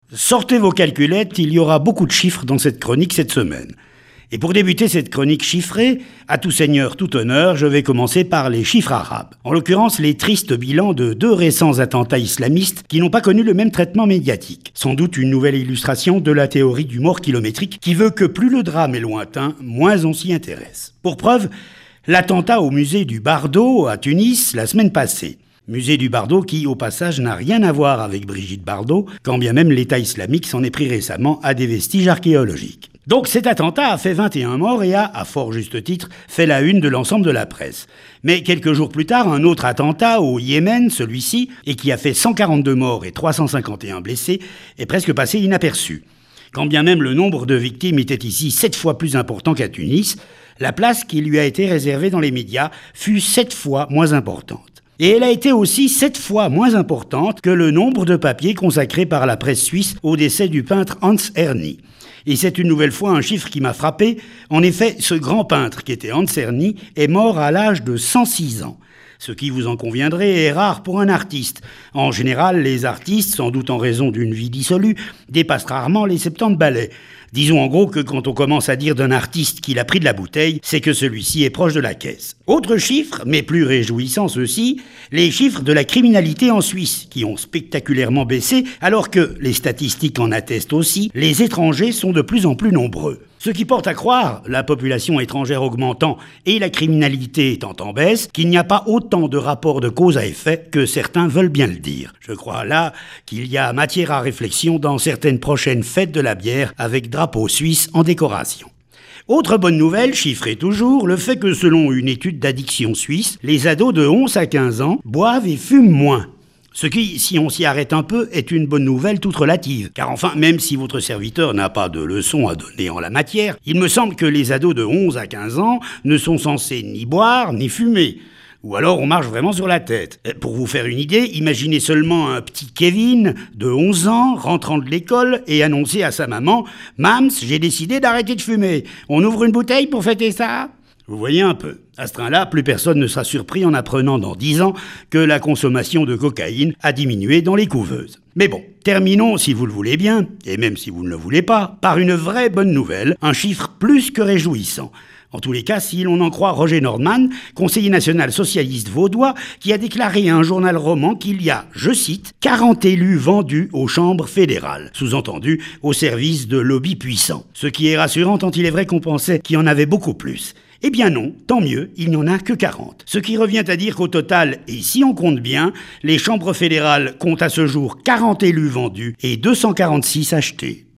Sortez vos calculettes, il y aura beaucoup de chiffres dans cette chronique cette semaine. Et pour débuter cette chronique chiffrée, à tout seigneur, tout honneur, je vais commencer par les chiffres arabes. En l'occurrence, les tristes bilans de 2 récents attentats islamistes qui n'ont pas connu le même traitement médiatique. Sans doute une nouvelle illustration de la théorie du mort kilométrique qui veut que plus le drame est lointain, moins on s'y intéresse. Pour preuve, l'attentat au musée du Bardo à Tunis la semaine passée. Musée du Bardo qui, au passage, n'a rien à voir avec Brigitte Bardot, quand bien même l'État islamique s'en est pris récemment à des vestiges archéologiques. Donc cet attentat a fait 21 morts et a, à fort juste titre, fait la une de l'ensemble de la presse. Mais quelques jours plus tard, un autre attentat au Yémen, celui-ci, et qui a fait 142 morts et 351 blessés, est presque passé inaperçu. Quand bien même le nombre de victimes était ici 7 fois plus important qu'à Tunis, la place qui lui a été réservée dans les médias fut 7 fois moins importante. Et elle a été aussi 7 fois moins importante que le nombre de papiers consacrés par la presse suisse au décès du peintre Hans Erni. Et c'est une nouvelle fois un chiffre qui m'a frappé. En effet, ce grand peintre qui était Hans Erni est mort à l'âge de 106 ans. Ce qui, vous en conviendrez, est rare pour un artiste. En général, les artistes, sans doute en raison d'une vie dissolue, dépassent rarement les 70 ballets. Disons en gros que quand on commence à dire d'un artiste qu'il a pris de la bouteille, c'est que celui-ci est proche de la caisse. Autre chiffre, mais plus réjouissant ceux-ci, les chiffres de la criminalité en Suisse, qui ont spectaculairement baissé, alors que, les statistiques en attestent aussi, les étrangers sont de plus en plus nombreux. Ce qui porte à croire, la population étrangère augmentant et la criminalité étant en baisse, qu'il n'y a pas autant de rapports de cause à effet que certains veulent bien le dire. Je crois là qu'il y a matière à réflexion dans certaines prochaines fêtes de la bière avec drapeau suisse en décoration. Autre bonne nouvelle, chiffrée toujours, le fait que selon une étude d'addiction suisse, les ados de 11 à 15 ans boivent et fument moins. Ce qui, si on s'y arrête un peu, est une bonne nouvelle toute relative. Car enfin, même si votre serviteur n'a pas de leçons à donner en la matière, il me semble que les ados de 11 à 15 ans ne sont censés ni boire ni fumer. Ou alors on marche vraiment sur la tête. Pour vous faire une idée, imaginez seulement un petit Kevin de 11 ans rentrant de l'école et annoncer à sa maman « Mams, j'ai décidé d'arrêter de fumer. On ouvre une bouteille pour fêter ça ?» Vous voyez un peu. À ce train-là, plus personne ne sera surpris en apprenant dans 10 ans que la consommation de cocaïne a diminué dans les couveuses. Mais bon, terminons, si vous le voulez bien, et même si vous ne le voulez pas, par une vraie bonne nouvelle, un chiffre plus que réjouissant. En tous les cas, si l'on en croit Roger Nordman, conseiller national socialiste vaudois, qui a déclaré à un journal roman qu'il y a, je cite, 40 élus vendus aux chambres fédérales, sous-entendu au service de lobbies puissants. Ce qui est rassurant tant il est vrai qu'on pensait qu'il y en avait beaucoup plus. Eh bien non, tant mieux, il n'y en a que 40. Ce qui revient à dire qu'au total, et si on compte bien, les chambres fédérales comptent à ce jour 40 élus vendus et 246 achetés.